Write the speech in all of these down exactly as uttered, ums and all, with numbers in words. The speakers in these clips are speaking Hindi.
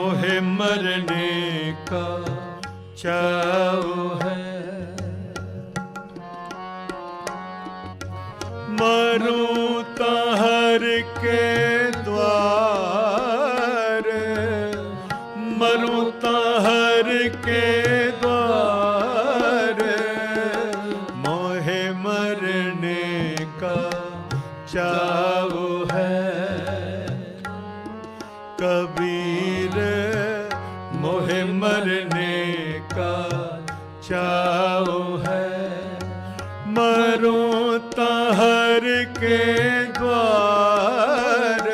मोहे मरने का चाव है। मरूं ता हर के द्वार, मरूं ता हर के द्वार, मोहे मरने का चाव है। कबीर मोहे मरने का चाव है। मरूं ता हर के द्वार,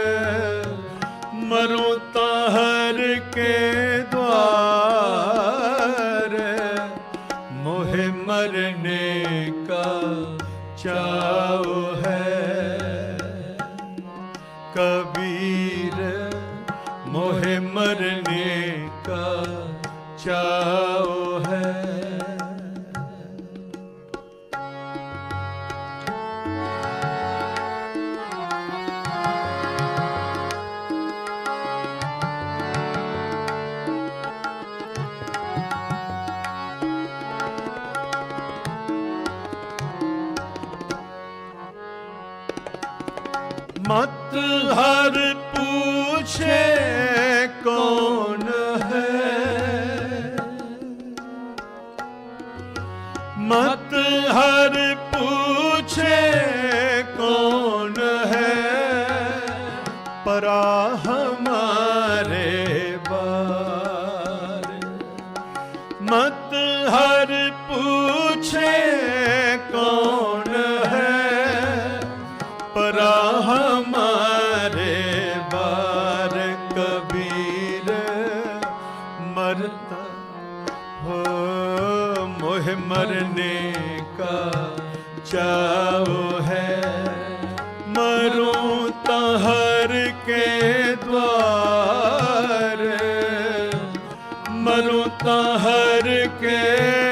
मरूं ता हर के द्वार, मोहे मरने का चाव है। कबीर मोहे मरने का चाव है। मत हर पूछे कौन है, मत हर पूछे कौन है, परा हमारे बार। मत हर पूछे कौन है, परा हमारे बार। कबीर मरता हो मोहे मरने का चाव है। मरूं ता हर के द्वार, मरूं ता हर के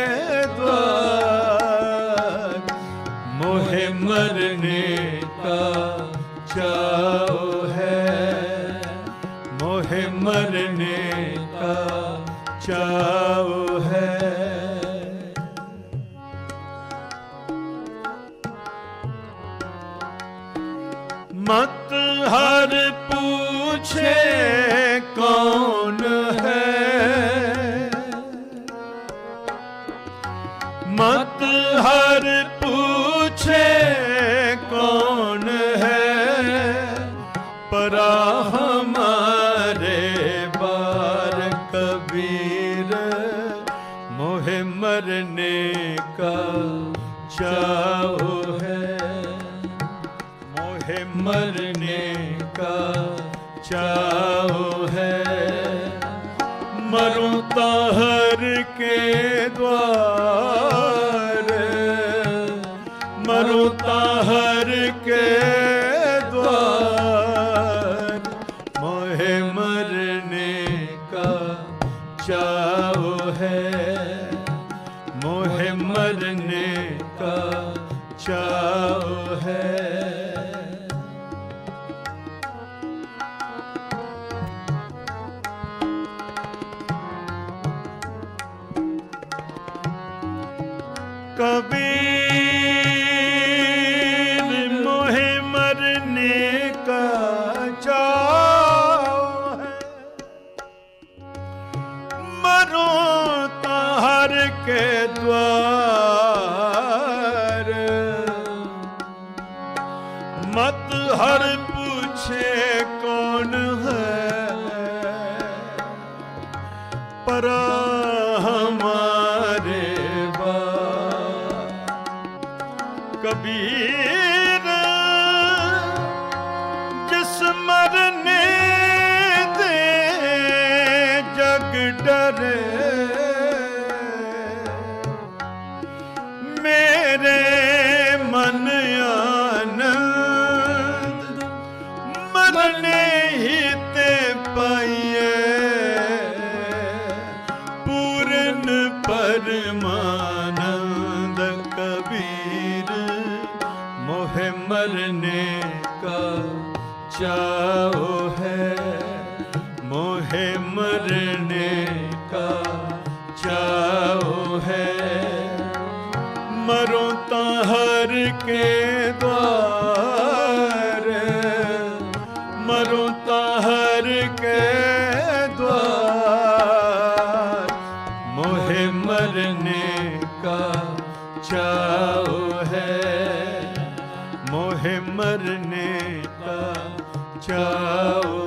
द्वार, मोहे मरने का चाव है। मोहे मरने का चाव है। मत हर पूछे कौन है, मत हर पूछे कौन है, परा हमारे बार। कबीर मोहे मरने का चाव है। मोहे मरने का चाव है। मरूं ता हर के द्वार, मरूं ता हर के द्वार, मोहे मरने का चाव है। मोहे मरने का चाव है। कबीर मोहे मरने का चाव है। मरूं ता हर के द्वार, मत हर पूछे कौन है, परा हमारे बार। कबीर जिस मरने दे जग डरे, मेरे मन आनंद मरने ही ते पाइए। पूर्ण परमानंद कबीर मोहे मरने का चाव है। मोहे मरने का चाओ है। मरो ता हर के द्वार, मरो ता हर के द्वार। मोहे मरने का चाओ है, मोहे मरने का चाओ